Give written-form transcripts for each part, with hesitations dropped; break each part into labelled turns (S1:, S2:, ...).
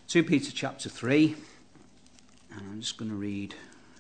S1: 2 Peter chapter 3, and I'm just going to read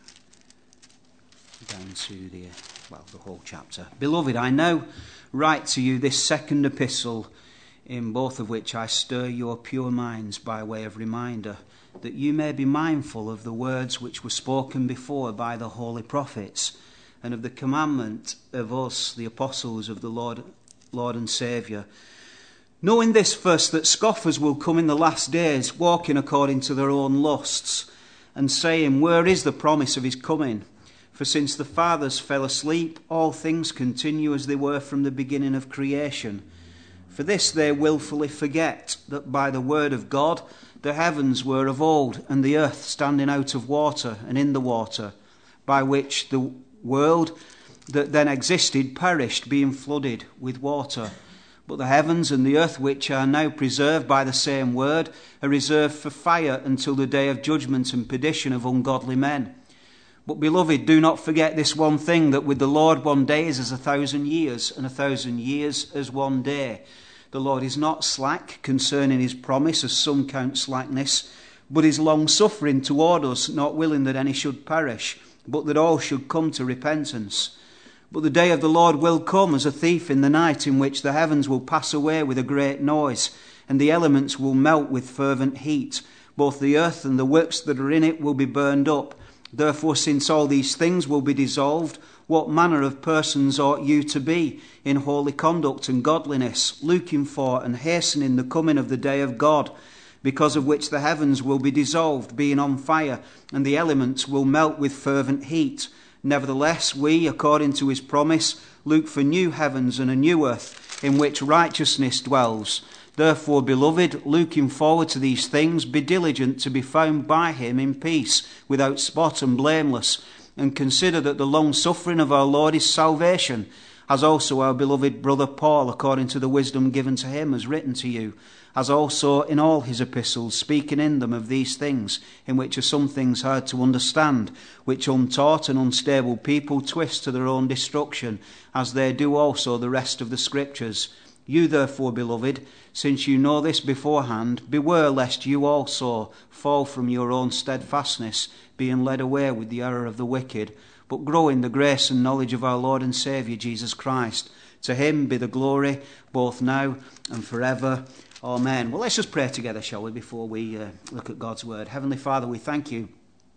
S1: down to the whole chapter. Beloved, I now write to you this second epistle, in both of which I stir your pure minds by way of reminder, that you may be mindful of the words which were spoken before by the holy prophets, and of the commandment of us, the apostles of the Lord and Saviour. Knowing this first, that scoffers will come in the last days, walking according to their own lusts, and saying, where is the promise of his coming? For since the fathers fell asleep, all things continue as they were from the beginning of creation. For this they wilfully forget, that by the word of God the heavens were of old, and the earth standing out of water and in the water, by which the world that then existed perished, being flooded with water. But the heavens and the earth, which are now preserved by the same word, are reserved for fire until the day of judgment and perdition of ungodly men. But, beloved, do not forget this one thing, that with the Lord 1 day is as 1,000 years, and 1,000 years as 1 day. The Lord is not slack concerning his promise, as some count slackness, but is long-suffering toward us, not willing that any should perish, but that all should come to repentance. But the day of the Lord will come as a thief in the night, in which the heavens will pass away with a great noise, and the elements will melt with fervent heat. Both the earth and the works that are in it will be burned up. Therefore, since all these things will be dissolved, what manner of persons ought you to be in holy conduct and godliness, looking for and hastening the coming of the day of God, because of which the heavens will be dissolved, being on fire, and the elements will melt with fervent heat? Nevertheless, we, according to his promise, look for new heavens and a new earth, in which righteousness dwells. Therefore, beloved, looking forward to these things, be diligent to be found by him in peace, without spot and blameless, and consider that the long-suffering of our Lord is salvation, as also our beloved brother Paul, according to the wisdom given to him, has written to you, as also in all his epistles, speaking in them of these things, in which are some things hard to understand, which untaught and unstable people twist to their own destruction, as they do also the rest of the Scriptures. You therefore, beloved, since you know this beforehand, beware lest you also fall from your own steadfastness, being led away with the error of the wicked, but grow in the grace and knowledge of our Lord and Saviour Jesus Christ. To him be the glory, both now and forever. Amen. Well, let's just pray together, shall we, before we look at God's word. Heavenly Father, we thank you,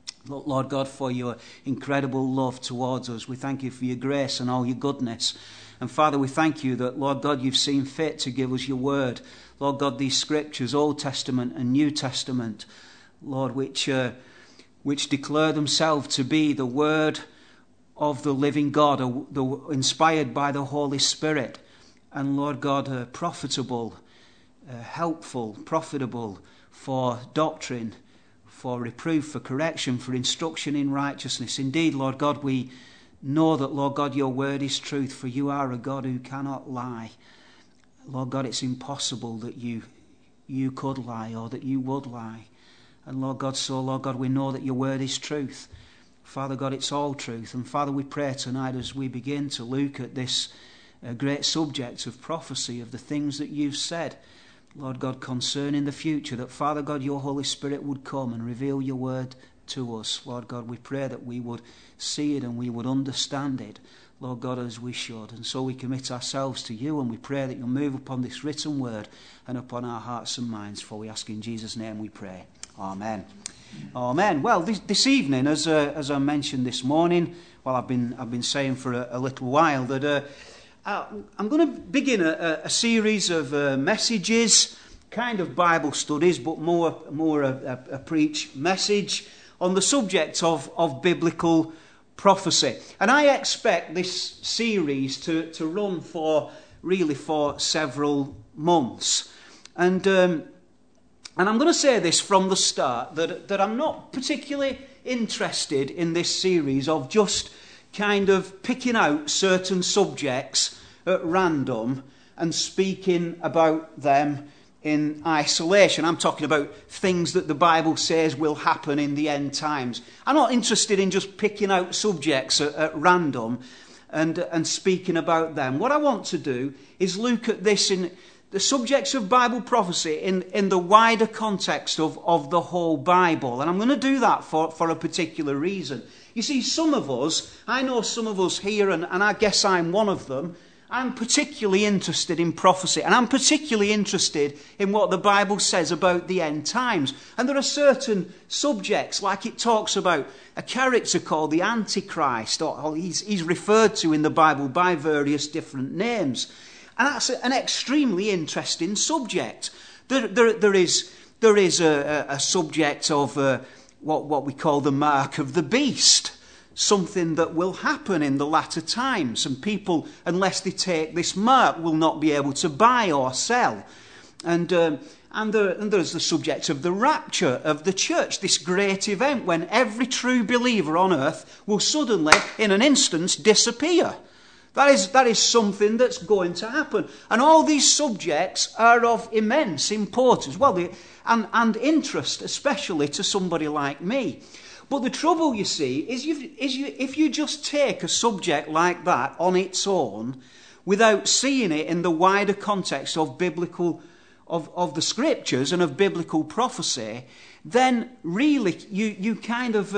S1: Lord God, for your incredible love towards us. We thank you for your grace and all your goodness. And Father, we thank you that, Lord God, you've seen fit to give us your word. Lord God, these scriptures, Old Testament and New Testament, Lord, which declare themselves to be the word of the living God, inspired by the Holy Spirit. And Lord God, profitable, helpful, profitable for doctrine, for reproof, for correction, for instruction in righteousness. Indeed, Lord God, we know that, Lord God, your word is truth, for you are a God who cannot lie. Lord God, it's impossible that you could lie or that you would lie. And Lord God, Lord God, we know that your word is truth. Father God, it's all truth. And Father, we pray tonight as we begin to look at this great subject of prophecy, of the things that you've said, Lord God, concerning the future, that Father God, your Holy Spirit would come and reveal your word to us. Lord God, we pray that we would see it and we would understand it, Lord God, as we should. And so we commit ourselves to you, and we pray that you'll move upon this written word and upon our hearts and minds, for we ask in Jesus' name we pray. Amen. Amen. Well, this evening, as I mentioned this morning, well, I've been saying for a little while that I'm going to begin a series of messages, kind of Bible studies, but more a preach message on the subject of biblical prophecy. And I expect this series to run for several months. And I'm going to say this from the start, that I'm not particularly interested in this series of just kind of picking out certain subjects at random and speaking about them in isolation. I'm talking about things that the Bible says will happen in the end times. I'm not interested in just picking out subjects at random and speaking about them. What I want to do is look at this the subjects of Bible prophecy in the wider context of the whole Bible. And I'm going to do that for a particular reason. You see, some of us, I know some of us here, and I guess I'm one of them, I'm particularly interested in prophecy, and I'm particularly interested in what the Bible says about the end times. And there are certain subjects, like it talks about a character called the Antichrist, or he's referred to in the Bible by various different names. And that's an extremely interesting subject. There is a subject of what we call the mark of the beast, something that will happen in the latter times. And people, unless they take this mark, will not be able to buy or sell. And there's the subject of the rapture of the church, this great event when every true believer on earth will suddenly, in an instant, disappear. That is something that's going to happen. And all these subjects are of immense importance, and interest, especially to somebody like me. But the trouble, you see, is if you just take a subject like that on its own, without seeing it in the wider context of biblical, of the scriptures and of biblical prophecy, then really you kind of,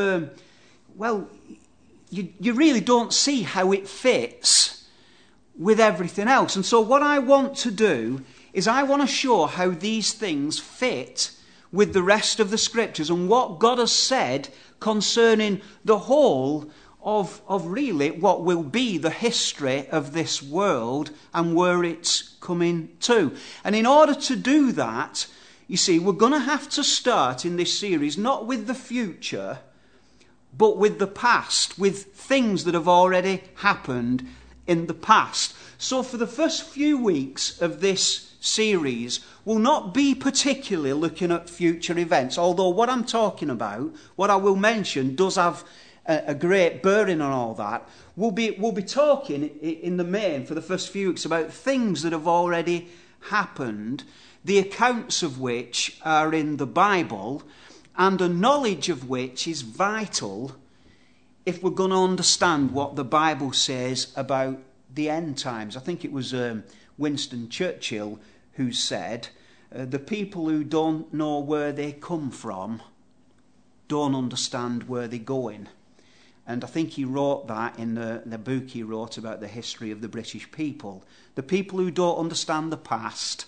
S1: you really don't see how it fits with everything else. And so what I want to do is I want to show how these things fit with the rest of the scriptures and what God has said concerning the whole of really what will be the history of this world and where it's coming to. And in order to do that, you see, we're going to have to start in this series not with the future, but with the past, with things that have already happened in the past. So for the first few weeks of this series, we'll not be particularly looking at future events, although what I'm talking about, what I will mention, does have a great bearing on all that. We'll be talking in the main for the first few weeks about things that have already happened, the accounts of which are in the Bible, and a knowledge of which is vital if we're going to understand what the Bible says about the end times. I think it was Winston Churchill who said, the people who don't know where they come from don't understand where they're going. And I think he wrote that in the book he wrote about the history of the British people. The people who don't understand the past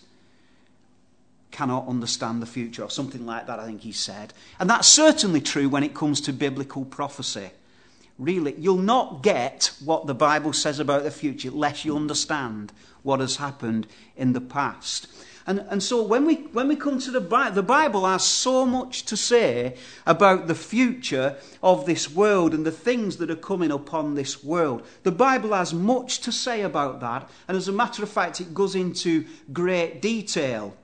S1: cannot understand the future, or something like that, I think he said. And that's certainly true when it comes to biblical prophecy. Really, you'll not get what the Bible says about the future unless you understand what has happened in the past. And so when we come to the Bible has so much to say about the future of this world and the things that are coming upon this world. The Bible has much to say about that, and as a matter of fact, it goes into great detail.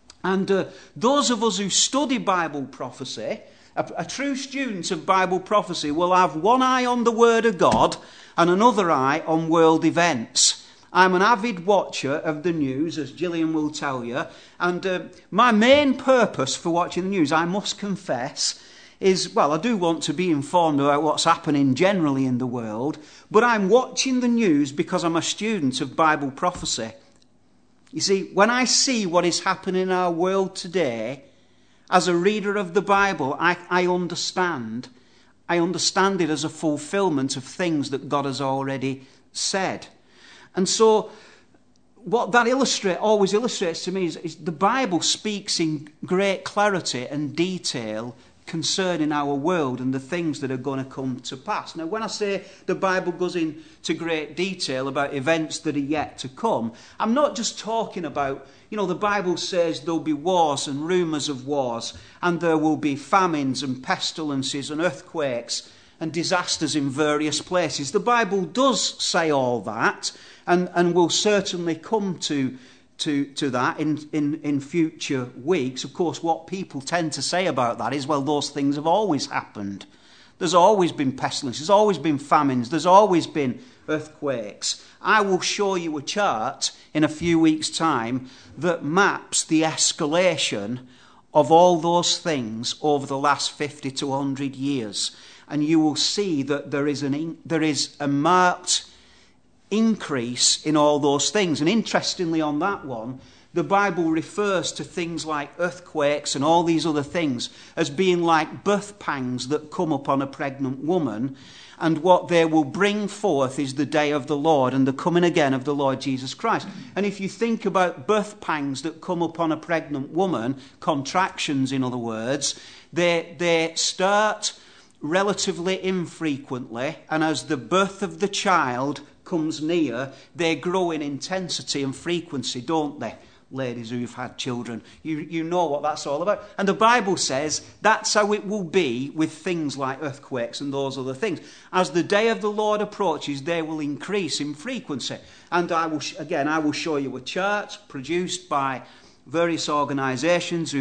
S1: And those of us who study Bible prophecy, a true student of Bible prophecy will have one eye on the Word of God and another eye on world events. I'm an avid watcher of the news, as Gillian will tell you, and my main purpose for watching the news, I must confess, is, I do want to be informed about what's happening generally in the world, but I'm watching the news because I'm a student of Bible prophecy. You see, when I see what is happening in our world today, as a reader of the Bible, I understand. I understand it as a fulfillment of things that God has already said. And so what that always illustrates to me is the Bible speaks in great clarity and detail concerning our world and the things that are going to come to pass. Now, when I say the Bible goes into great detail about events that are yet to come, I'm not just talking about, the Bible says there'll be wars and rumours of wars, and there will be famines and pestilences and earthquakes and disasters in various places. The Bible does say all that, and will certainly come to that in future weeks. Of course, what people tend to say about that is, those things have always happened. There's always been pestilence, there's always been famines, there's always been earthquakes. I will show you a chart in a few weeks' time that maps the escalation of all those things over the last 50 to 100 years. And you will see that there is a marked increase in all those things. And interestingly on that one, the Bible refers to things like earthquakes and all these other things as being like birth pangs that come upon a pregnant woman, and what they will bring forth is the day of the Lord and the coming again of the Lord Jesus Christ. And if you think about birth pangs that come upon a pregnant woman, contractions in other words, they start relatively infrequently, and as the birth of the child comes near, they grow in intensity and frequency, don't they? Ladies who've had children, you know what that's all about. And the Bible says that's how it will be with things like earthquakes and those other things. As the day of the Lord approaches, they will increase in frequency. And I will show you a chart produced by various organisations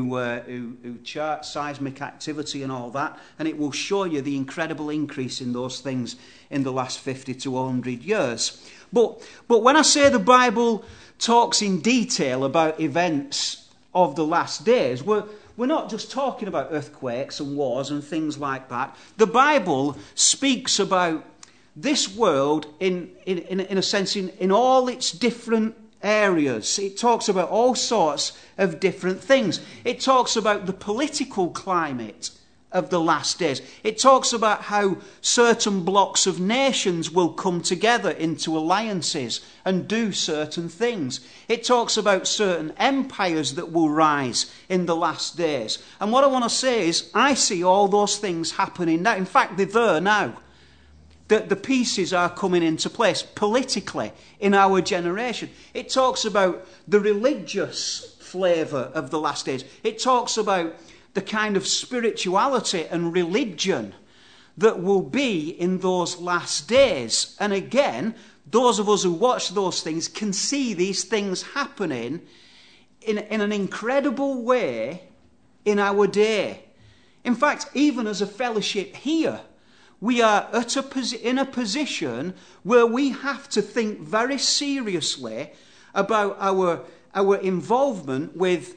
S1: who chart seismic activity and all that, and it will show you the incredible increase in those things in the last 50 to 100 years. But when I say the Bible talks in detail about events of the last days, we're not just talking about earthquakes and wars and things like that. The Bible speaks about this world in a sense in all its different areas. It talks about all sorts of different things. It talks about the political climate of the last days. It talks about how certain blocks of nations will come together into alliances and do certain things. It talks about certain empires that will rise in the last days. And what I want to say is, I see all those things happening now. In fact, they're there now. The pieces are coming into place politically in our generation. It talks about the religious flavour of the last days. It talks about the kind of spirituality and religion that will be in those last days. And again, those of us who watch those things can see these things happening in an incredible way in our day. In fact, even as a fellowship here, we are in a position where we have to think very seriously about our involvement with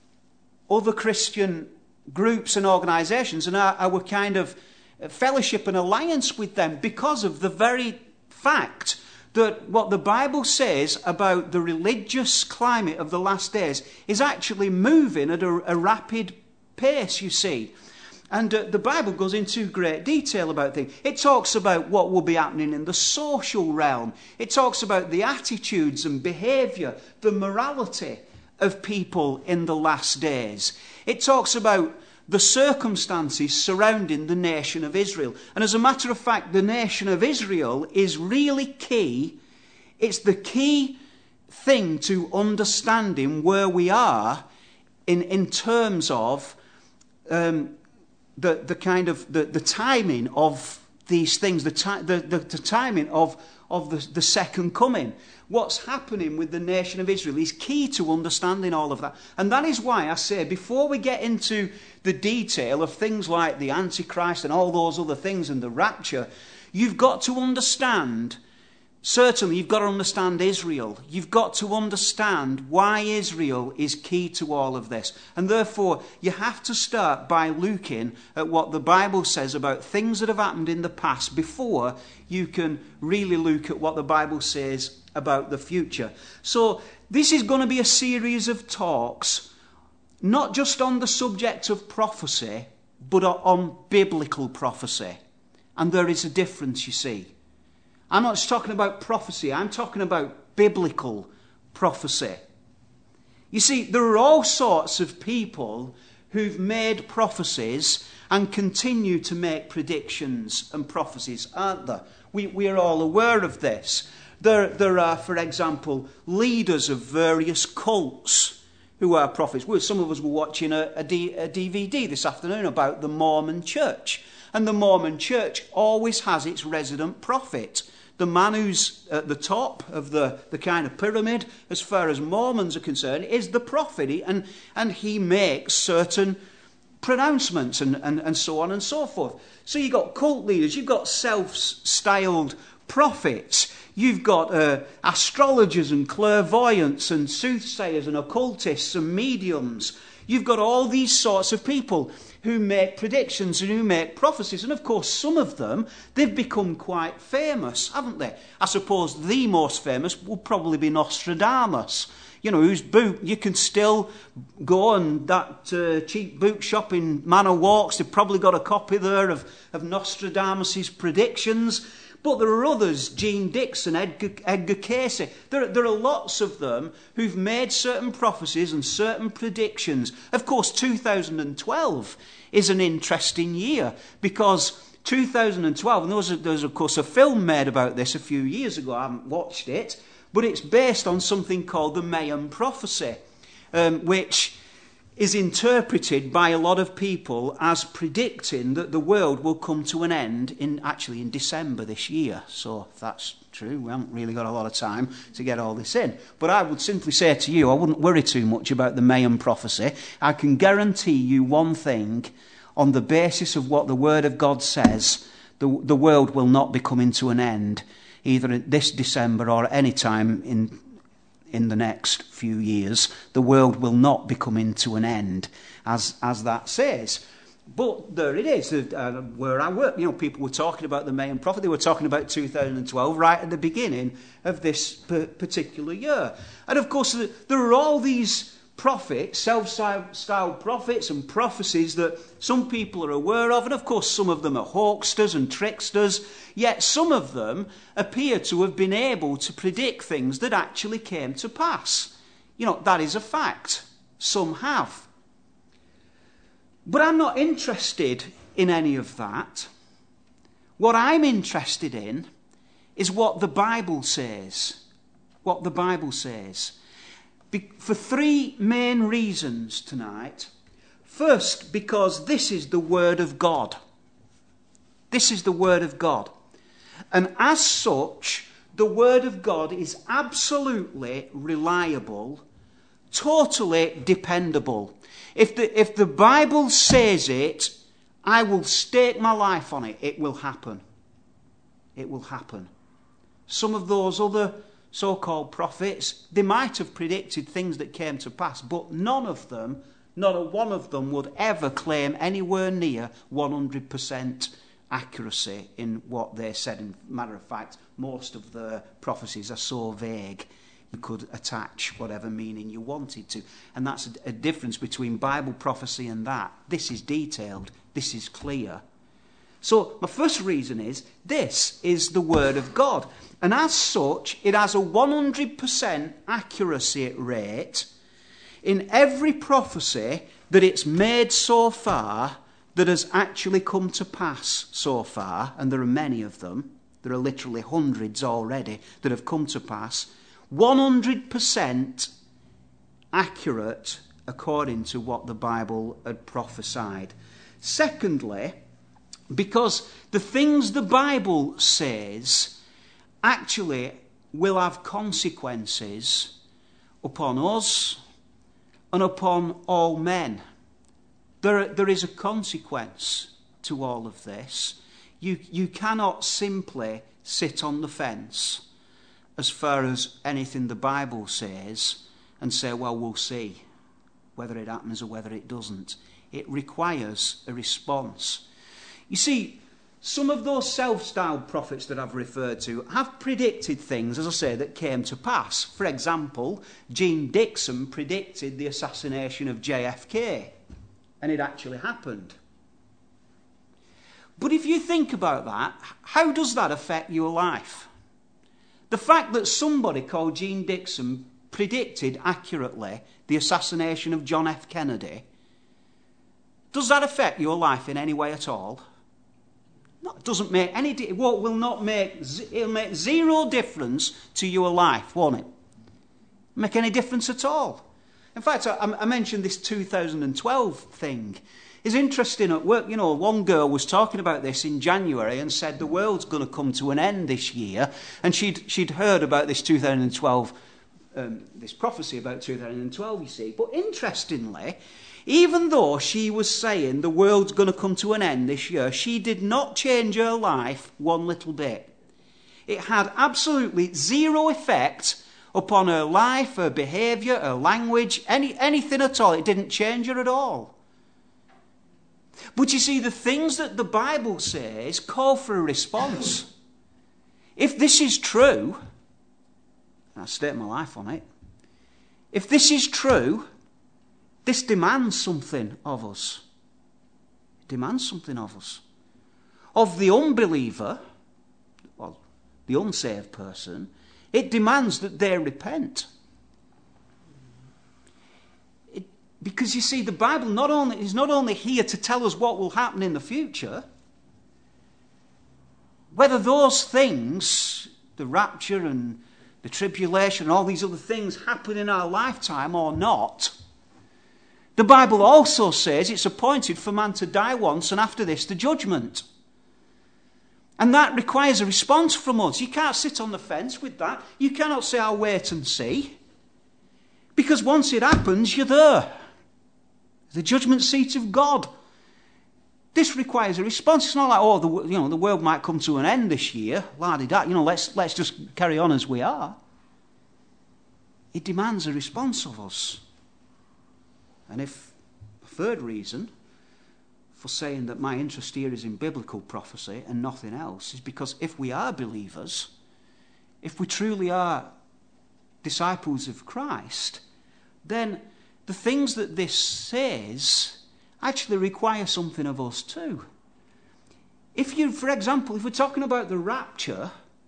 S1: other Christian groups and organisations and our kind of fellowship and alliance with them, because of the very fact that what the Bible says about the religious climate of the last days is actually moving at a rapid pace, you see. And the Bible goes into great detail about things. It talks about what will be happening in the social realm. It talks about the attitudes and behaviour, the morality of people in the last days. It talks about the circumstances surrounding the nation of Israel. And as a matter of fact, the nation of Israel is really key. It's the key thing to understanding where we are in terms of the kind of the timing of these things, the timing of the second coming. What's happening with the nation of Israel is key to understanding all of that. And that is why I say, before we get into the detail of things like the Antichrist and all those other things and the rapture, you've got to understand, certainly you've got to understand Israel. You've got to understand why Israel is key to all of this. And therefore, you have to start by looking at what the Bible says about things that have happened in the past before you can really look at what the Bible says about the future. So this is going to be a series of talks, not just on the subject of prophecy, but on biblical prophecy. And there is a difference, you see. I'm not just talking about prophecy, I'm talking about biblical prophecy. You see, there are all sorts of people who've made prophecies and continue to make predictions and prophecies, aren't there? We are all aware of this. There are, for example, leaders of various cults who are prophets. Some of us were watching a DVD this afternoon about the Mormon Church. And the Mormon Church always has its resident prophet. The man who's at the top of the kind of pyramid, as far as Mormons are concerned, is the prophet. And he makes certain pronouncements and so on and so forth. So you've got cult leaders, you've got self-styled prophets, you've got astrologers and clairvoyants and soothsayers and occultists and mediums. You've got all these sorts of people who make predictions and who make prophecies. And of course, some of them, they've become quite famous, haven't they? I suppose the most famous will probably be Nostradamus. whose boot you can still go, and that cheap boot shop in Manor Walks, they've probably got a copy there of Nostradamus' predictions. But there are others, Jean Dixon, Edgar Cayce. There are lots of them who've made certain prophecies and certain predictions. Of course, 2012 is an interesting year, because 2012, and there's of course a film made about this a few years ago. I haven't watched it, but it's based on something called the Mayan prophecy, which is interpreted by a lot of people as predicting that the world will come to an end in December this year. So if that's true, we haven't really got a lot of time to get all this in. But I would simply say to you, I wouldn't worry too much about the Mayan prophecy. I can guarantee you one thing: on the basis of what the Word of God says, the world will not be coming to an end, either this December or any time in the next few years. The world will not be coming to an end, as that says. But there it is. Where I work, people were talking about the Mayan prophet. They were talking about 2012 right at the beginning of this particular year. And of course, there are all these prophets, self-styled prophets and prophecies that some people are aware of, and of course some of them are hoaxsters and tricksters, yet some of them appear to have been able to predict things that actually came to pass. That is a fact. Some have. But I'm not interested in any of that. What I'm interested in is what the Bible says. What the Bible says. For three main reasons tonight. First, because this is the Word of God. This is the Word of God. And as such, the Word of God is absolutely reliable, totally dependable. If the Bible says it, I will stake my life on it. It will happen. It will happen. Some of those other so-called prophets, they might have predicted things that came to pass, but none of them, not a one of them, would ever claim anywhere near 100% accuracy in what they said. In matter of fact, most of the prophecies are so vague you could attach whatever meaning you wanted to. And that's a difference between Bible prophecy and that. This is detailed. This is clear. So my first reason is, this is the Word of God. And as such, it has a 100% accuracy rate in every prophecy that it's made so far that has actually come to pass so far. And there are many of them. There are literally hundreds already that have come to pass. 100% accurate according to what the Bible had prophesied. Secondly, because the things the Bible says actually will have consequences upon us and upon all men. There is a consequence to all of this. You cannot simply sit on the fence as far as anything the Bible says and say, well, we'll see whether it happens or whether it doesn't. It requires a response. You see, some of those self-styled prophets that I've referred to have predicted things, as I say, that came to pass. For example, Jean Dixon predicted the assassination of JFK, and it actually happened. But if you think about that, how does that affect your life? The fact that somebody called Jean Dixon predicted accurately the assassination of John F. Kennedy, does that affect your life in any way at all? No, it doesn't make any. It'll make zero difference to your life, won't it? Make any difference at all. In fact, I mentioned this 2012 thing. It's interesting at work. One girl was talking about this in January and said the world's going to come to an end this year, and she'd heard about this 2012, this prophecy about 2012. You see, but interestingly, even though she was saying the world's going to come to an end this year, she did not change her life one little bit. It had absolutely zero effect upon her life, her behaviour, her language, anything at all. It didn't change her at all. But you see, the things that the Bible says call for a response. If this is true, and I stake my life on it, If this is true, this demands something of us. It demands something of us. Of the unbeliever, well, the unsaved person, it demands that they repent. Because you see, the Bible is not only here to tell us what will happen in the future, whether those things, the rapture and the tribulation and all these other things, happen in our lifetime or not, the Bible also says it's appointed for man to die once, and after this the judgment. And that requires a response from us. You can't sit on the fence with that. You cannot say, I'll wait and see. Because once it happens, you're there. The judgment seat of God. This requires a response. It's not like, the world might come to an end this year. La-di-da, let's just carry on as we are. It demands a response of us. And if a third reason for saying that my interest here is in biblical prophecy and nothing else is because if we are believers, if we truly are disciples of Christ, then the things that this says actually require something of us too. For example, if we're talking about the rapture,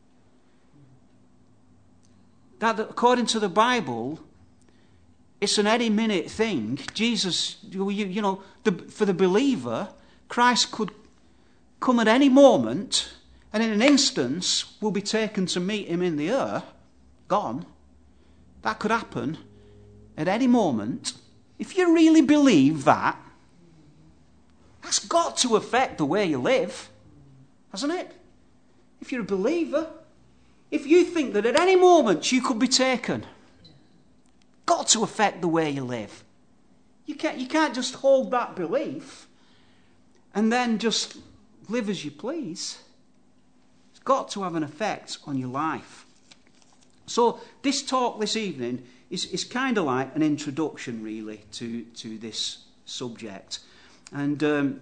S1: that according to the Bible, it's an any minute thing. Jesus, for the believer, Christ could come at any moment, and in an instance will be taken to meet him in the air, gone. That could happen at any moment. If you really believe that, that's got to affect the way you live, hasn't it? If you're a believer, if you think that at any moment you could be taken, got to affect the way you live. You can't just hold that belief and then just live as you please. It's got to have an effect on your life. So this talk this evening is kind of like an introduction, really, to this subject. And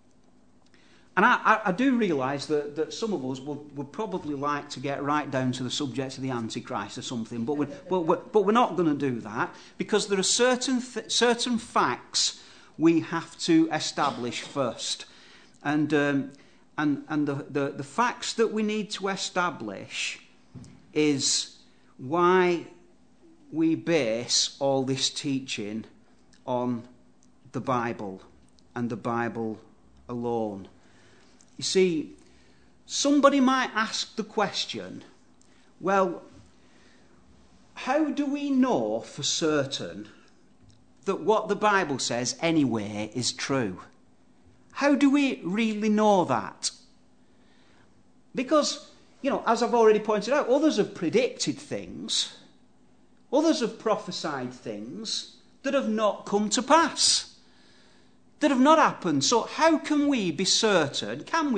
S1: I do realise that some of us would probably like to get right down to the subject of the Antichrist or something, but we're not going to do that, because there are certain facts we have to establish first, and the facts that we need to establish is why we base all this teaching on the Bible and the Bible alone. You see, somebody might ask the question, well, how do we know for certain that what the Bible says anyway is true? How do we really know that? Because, as I've already pointed out, others have predicted things, others have prophesied things that have not come to pass, that have not happened. So how can we be certain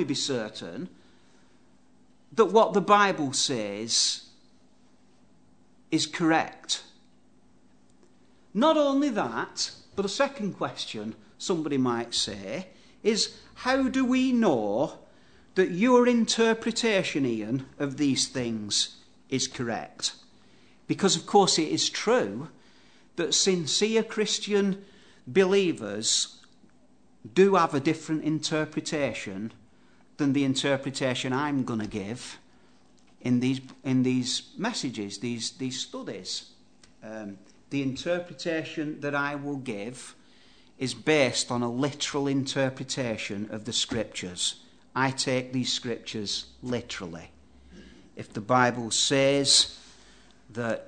S1: that what the Bible says is correct? Not only that, but a second question somebody might say is, how do we know that your interpretation, Ian, of these things is correct? Because, of course, it is true that sincere Christian believers do have a different interpretation than the interpretation I'm going to give in these messages, these studies. The interpretation that I will give is based on a literal interpretation of the Scriptures. I take these Scriptures literally. If the Bible says that,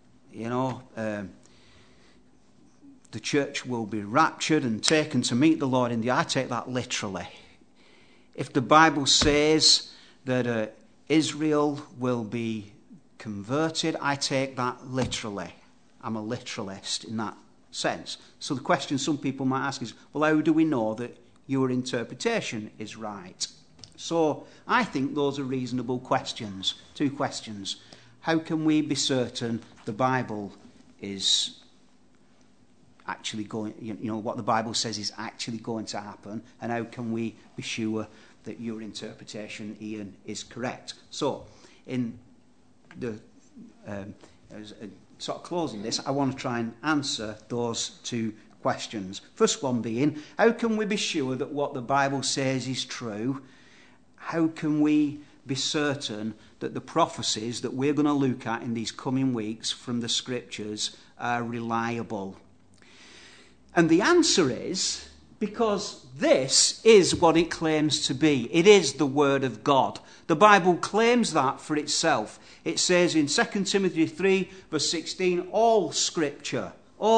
S1: the church will be raptured and taken to meet the Lord in the air, I take that literally. If the Bible says that Israel will be converted, I take that literally. I'm a literalist in that sense. So the question some people might ask is, well, how do we know that your interpretation is right? So I think those are reasonable questions. Two questions. How can we be certain the Bible is actually going, what the Bible says is actually going to happen, and how can we be sure that your interpretation, Ian, is correct? So, in the sort of closing this, I want to try and answer those two questions. First one being, how can we be sure that what the Bible says is true? How can we be certain that the prophecies that we're going to look at in these coming weeks from the Scriptures are reliable? And the answer is because this is what it claims to be. It is the Word of God. The Bible claims that for itself. It says in 2 Timothy 3 verse 16, all Scripture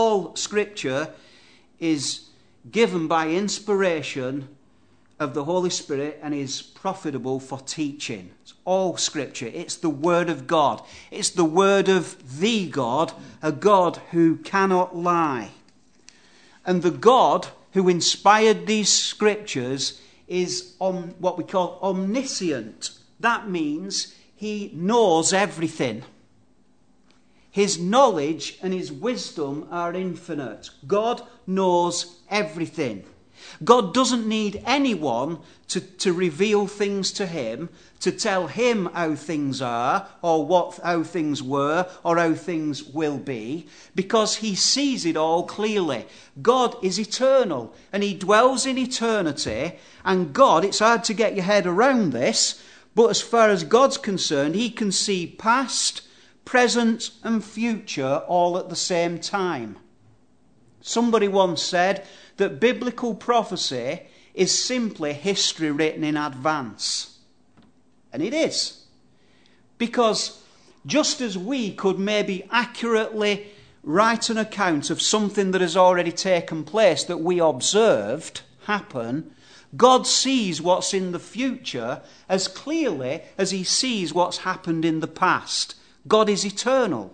S1: is given by inspiration of the Holy Spirit and is profitable for teaching. It's all Scripture. It's the Word of God. It's the Word of the God, a God who cannot lie. And the God who inspired these Scriptures is what we call omniscient. That means he knows everything. His knowledge and his wisdom are infinite. God knows everything. God doesn't need anyone to reveal things to him, to tell him how things are, or how things were, or how things will be, because he sees it all clearly. God is eternal, and he dwells in eternity, and God, it's hard to get your head around this, but as far as God's concerned, he can see past, present, and future all at the same time. Somebody once said that biblical prophecy is simply history written in advance. And it is. Because just as we could maybe accurately write an account of something that has already taken place that we observed happen, God sees what's in the future as clearly as he sees what's happened in the past. God is eternal.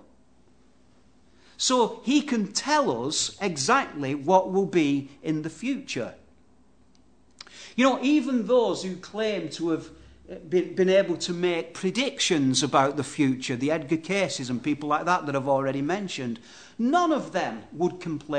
S1: So he can tell us exactly what will be in the future. You know, even those who claim to have been able to make predictions about the future, the Edgar Cases and people like that I've already mentioned, none of them would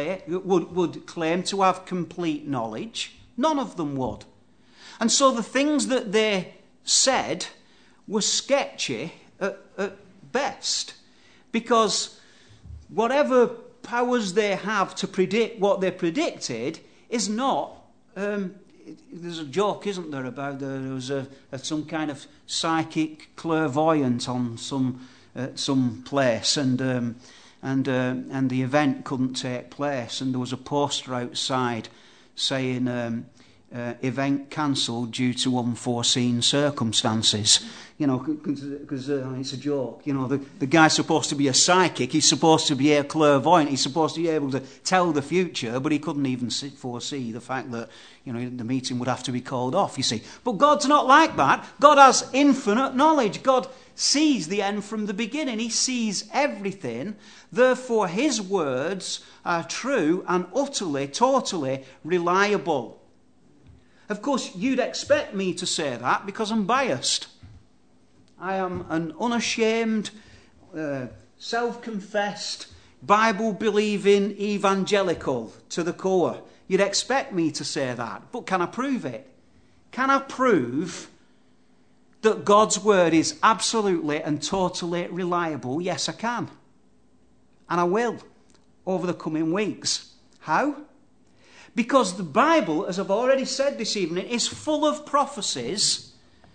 S1: claim to have complete knowledge. None of them would. And so the things that they said were sketchy at best, because whatever powers they have to predict what they predicted is not... there's a joke, isn't there, about there was some kind of psychic clairvoyant on some place, and the event couldn't take place, and there was a poster outside saying event cancelled due to unforeseen circumstances. You know, because it's a joke. You know, the guy's supposed to be a psychic. He's supposed to be a clairvoyant. He's supposed to be able to tell the future, but he couldn't even foresee the fact that, you know, the meeting would have to be called off, you see. But God's not like that. God has infinite knowledge. God sees the end from the beginning. He sees everything. Therefore, his words are true and utterly, totally reliable. Of course, you'd expect me to say that because I'm biased. I am an unashamed, self-confessed, Bible-believing evangelical to the core. You'd expect me to say that, but can I prove it? Can I prove that God's word is absolutely and totally reliable? Yes, I can. And I will over the coming weeks. How? Because the Bible, as I've already said this evening, is full of prophecies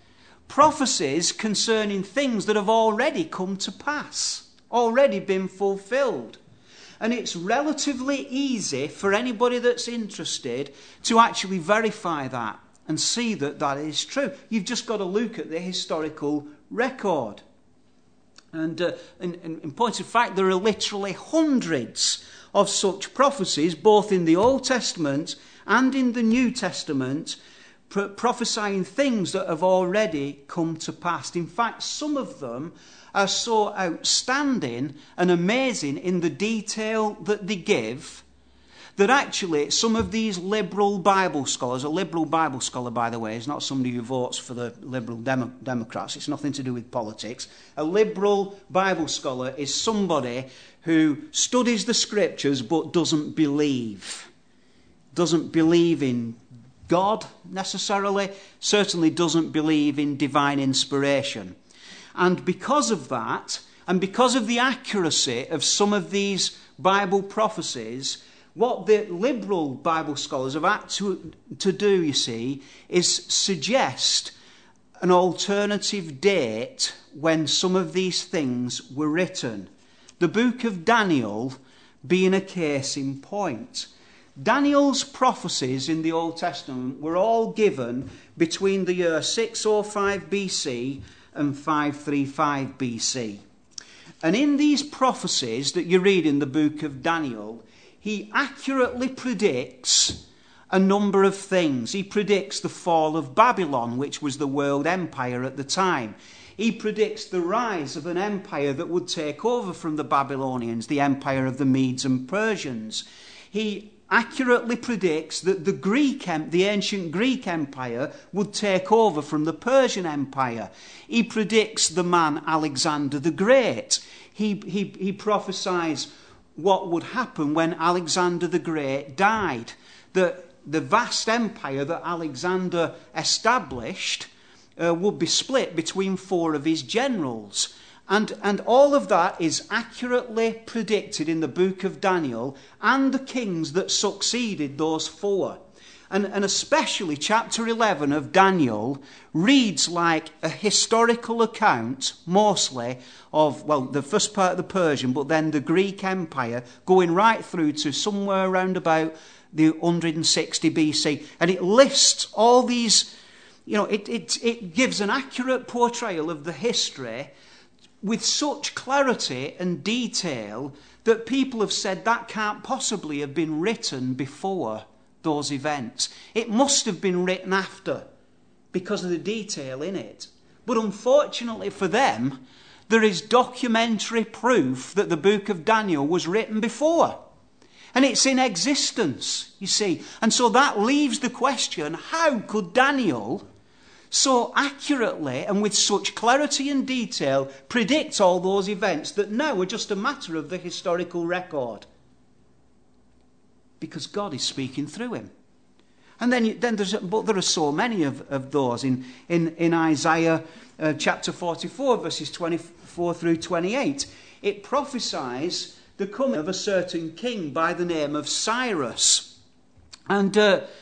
S1: concerning things that have already come to pass, already been fulfilled. And it's relatively easy for anybody that's interested to actually verify that and see that that is true. You've just got to look at the historical record. And in point of fact, there are literally hundreds of such prophecies, both in the Old Testament and in the New Testament, prophesying things that have already come to pass. In fact, some of them are so outstanding and amazing in the detail that they give that actually some of these liberal Bible scholars, a liberal Bible scholar, by the way, is not somebody who votes for the Liberal Democrats. It's nothing to do with politics. A liberal Bible scholar is somebody who studies the Scriptures but doesn't believe in God necessarily, certainly doesn't believe in divine inspiration. And because of that, And because of the accuracy of some of these Bible prophecies, what the liberal Bible scholars have had to do, you see, is suggest an alternative date when some of these things were written. The book of Daniel being a case in point. Daniel's prophecies in the Old Testament were all given between the year 605 BC and 535 BC. And in these prophecies that you read in the book of Daniel, he accurately predicts a number of things. He predicts the fall of Babylon, which was the world empire at the time. He predicts the rise of an empire that would take over from the Babylonians, the empire of the Medes and Persians. He accurately predicts that the ancient Greek empire would take over from the Persian empire. He predicts the man Alexander the Great. He prophesies what would happen when Alexander the Great died. The vast empire that Alexander established would be split between 4 of his generals. And all of that is accurately predicted in the book of Daniel and the kings that succeeded those 4. And especially chapter 11 of Daniel reads like a historical account, mostly, of, well, the first part of the Persian, but then the Greek Empire, going right through to somewhere around about the 160 BC. And it lists all these, it gives an accurate portrayal of the history with such clarity and detail that people have said that can't possibly have been written before those events. It must have been written after because of the detail in it. But unfortunately for them, there is documentary proof that the book of Daniel was written before. And it's in existence, you see. And so that leaves the question, how could Daniel so accurately and with such clarity and detail predict all those events that now are just a matter of the historical record? Because God is speaking through him. And then there are so many of those in Isaiah chapter 44, verses 24 through 28. It prophesies the coming of a certain king by the name of Cyrus. And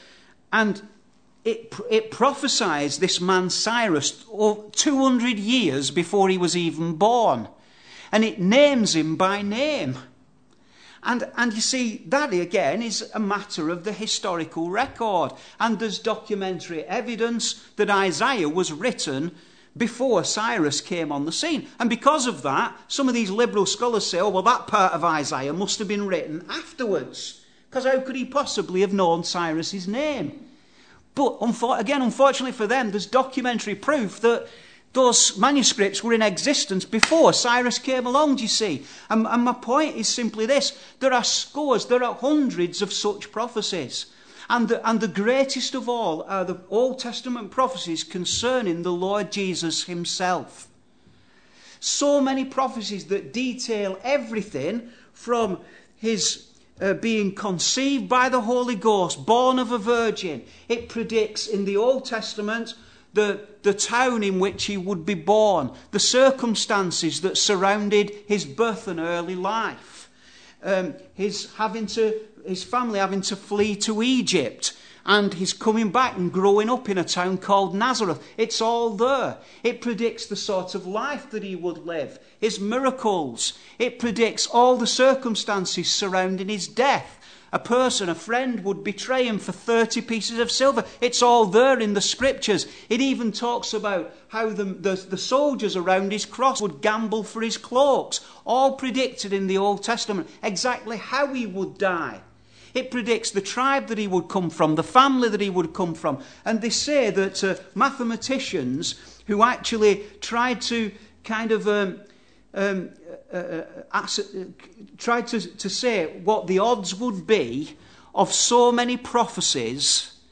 S1: it prophesies this man Cyrus 200 years before he was even born. And it names him by name. And you see, that again is a matter of the historical record. And there's documentary evidence that Isaiah was written before Cyrus came on the scene. And because of that, some of these liberal scholars say, oh, well, that part of Isaiah must have been written afterwards. Because how could he possibly have known Cyrus's name? But again, unfortunately for them, there's documentary proof that those manuscripts were in existence before Cyrus came along, do you see? And my point is simply this. There are scores, there are hundreds of such prophecies. And the greatest of all are the Old Testament prophecies concerning the Lord Jesus himself. So many prophecies that detail everything from his being conceived by the Holy Ghost, born of a virgin. It predicts in the Old Testament the town in which he would be born, the circumstances that surrounded his birth and early life, his family having to flee to Egypt, and his coming back and growing up in a town called Nazareth. It's all there. It predicts the sort of life that he would live, his miracles. It predicts all the circumstances surrounding his death. A friend would betray him for 30 pieces of silver. It's all there in the scriptures. It even talks about how the soldiers around his cross would gamble for his cloaks. All predicted in the Old Testament, exactly how he would die. It predicts the tribe that he would come from, the family that he would come from. And they say that mathematicians who actually tried to kind of tried to say what the odds would be of so many prophecies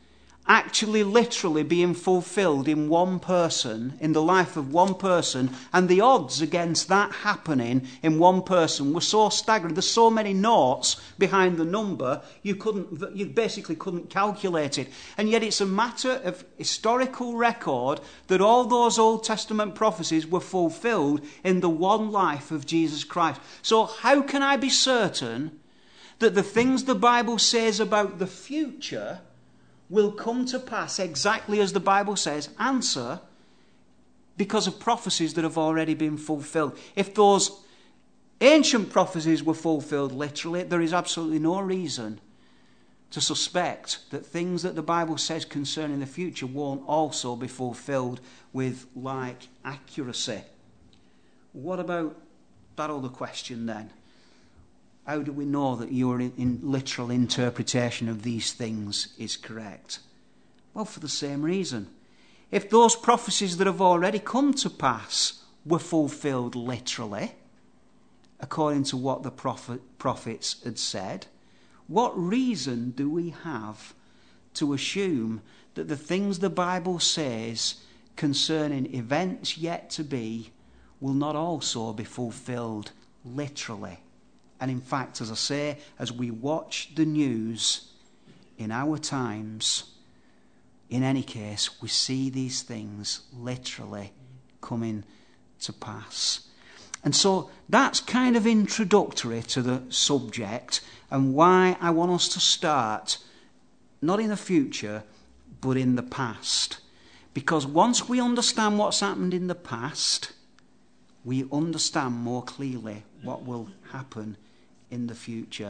S1: actually literally being fulfilled in one person, in the life of one person, and the odds against that happening in one person were so staggering. There's so many noughts behind the number, you basically couldn't calculate it. And yet it's a matter of historical record that all those Old Testament prophecies were fulfilled in the one life of Jesus Christ. So how can I be certain that the things the Bible says about the future will come to pass exactly as the Bible says? Answer: because of prophecies that have already been fulfilled. If those ancient prophecies were fulfilled literally, there is absolutely no reason to suspect that things that the Bible says concerning the future won't also be fulfilled with like accuracy. What about that other question then? How do we know that your literal interpretation of these things is correct? Well, for the same reason. If those prophecies that have already come to pass were fulfilled literally, according to what the prophets had said, what reason do we have to assume that the things the Bible says concerning events yet to be will not also be fulfilled literally? And in fact, as I say, as we watch the news in our times, in any case, we see these things literally coming to pass. And so that's kind of introductory to the subject and why I want us to start not in the future, but in the past. Because once we understand what's happened in the past, we understand more clearly what will happen in the future.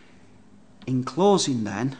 S1: In closing then,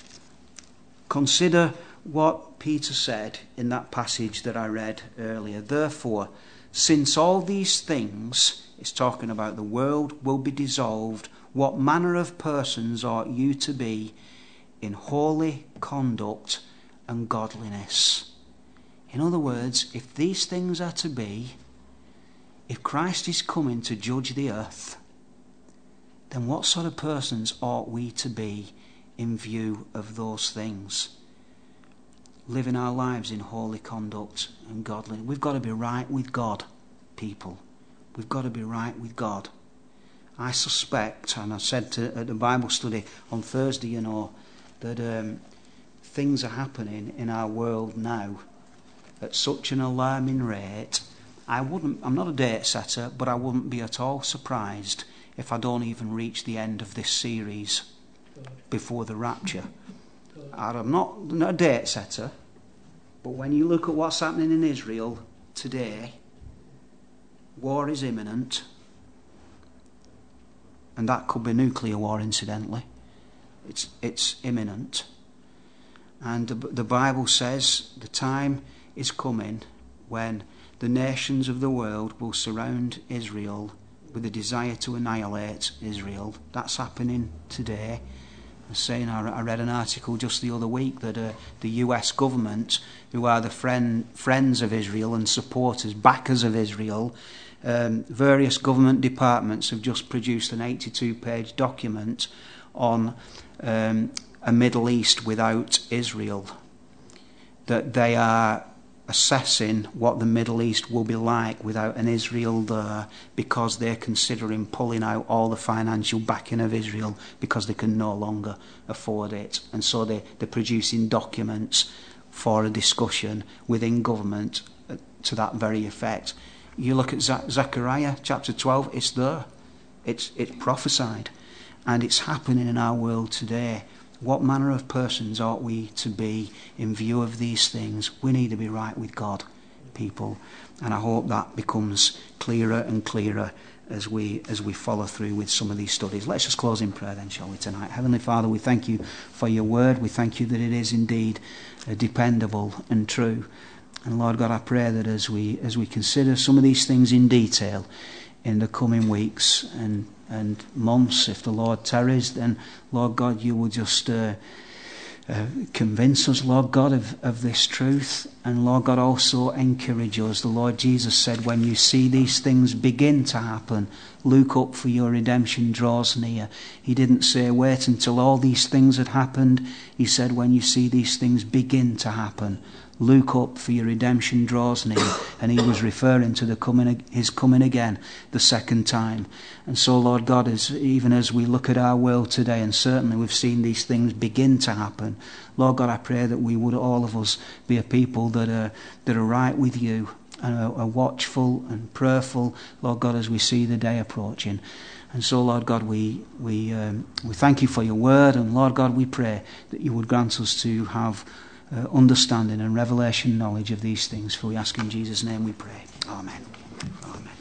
S1: consider what Peter said in that passage that I read earlier. Therefore, since all these things, it's talking about the world, will be dissolved, what manner of persons ought you to be in holy conduct and godliness? In other words, if these things are to be, if Christ is coming to judge the earth, then what sort of persons ought we to be in view of those things? Living our lives in holy conduct and godliness. We've got to be right with God, people. We've got to be right with God. I suspect, and I said at the Bible study on Thursday, that things are happening in our world now at such an alarming rate. I'm not a date setter, but I wouldn't be at all surprised if I don't even reach the end of this series before the rapture. I'm not a date setter, but when you look at what's happening in Israel today, war is imminent, and that could be nuclear war, incidentally. It's imminent. And the Bible says the time is coming when the nations of the world will surround Israel with a desire to annihilate Israel. That's happening today. I read an article just the other week that the US government, who are the friends of Israel and supporters, backers of Israel, various government departments have just produced an 82-page document on a Middle East without Israel. That they are assessing what the Middle East will be like without an Israel there, because they're considering pulling out all the financial backing of Israel because they can no longer afford it. And so they're producing documents for a discussion within government to that very effect. You look at Zechariah chapter 12, it's there. It's prophesied. And it's happening in our world today. What manner of persons ought we to be in view of these things? We need to be right with God, people. And I hope that becomes clearer and clearer as we follow through with some of these studies. Let's just close in prayer then, shall we, tonight? Heavenly Father, we thank you for your word. We thank you that it is indeed dependable and true. And Lord God, I pray that as we consider some of these things in detail in the coming weeks and months, if the Lord tarries, then Lord God, you will just convince us, Lord God, of this truth, And Lord God, also encourage us. The Lord Jesus said, when you see these things begin to happen, look up, for your redemption draws near. He didn't say wait until all these things had happened. He said, when you see these things begin to happen, look up, for your redemption draws near. And he was referring to his coming again the second time. And so, Lord God, even as we look at our world today, and certainly we've seen these things begin to happen, Lord God, I pray that we would, all of us, be a people that are right with you, and are watchful and prayerful, Lord God, as we see the day approaching. And so, Lord God, we thank you for your word, and Lord God, we pray that you would grant us to have understanding and revelation knowledge of these things. For we ask in Jesus' name we pray. Amen. Amen.